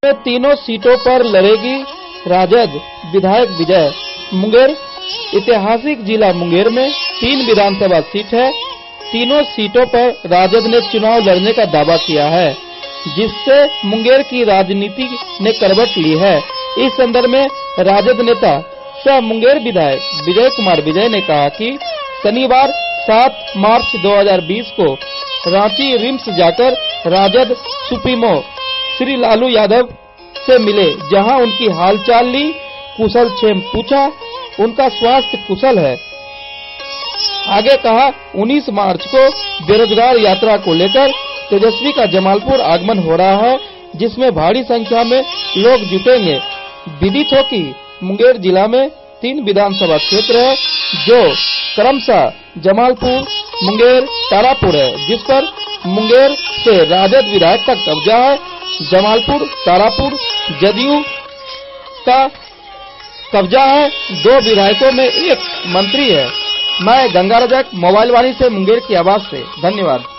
तीनों सीटों पर लड़ेगी राजद विधायक विजय। मुंगेर ऐतिहासिक जिला मुंगेर में 3 विधानसभा सीट है। तीनों सीटों पर राजद ने चुनाव लड़ने का दावा किया है, जिससे मुंगेर की राजनीति ने करवट ली है। इस संदर्भ में राजद नेता सह मुंगेर विधायक विजय कुमार विजय ने कहा कि शनिवार 7 मार्च 2020 को रांची रिम्स जाकर राजद सुप्रीमो श्री लालू यादव से मिले, जहां उनकी हालचाल ली, कुशल क्षेम पूछा। उनका स्वास्थ्य कुशल है। आगे कहा 19 मार्च को बेरोजगार यात्रा को लेकर तेजस्वी का जमालपुर आगमन हो रहा है, जिसमें भारी संख्या में लोग जुटेंगे। विदित हो कि मुंगेर जिला में 3 विधानसभा क्षेत्र है, जो क्रमशः जमालपुर, मुंगेर, तारापुर है, जिस पर मुंगेर से राजद विधायक का कब्जा है। जमालपुर, तारापुर जदयू का कब्जा है। 2 विधायकों में 1 मंत्री है। मैं गंगा रजक, मोबाइल वाणी से मुंगेर की आवाज से। धन्यवाद।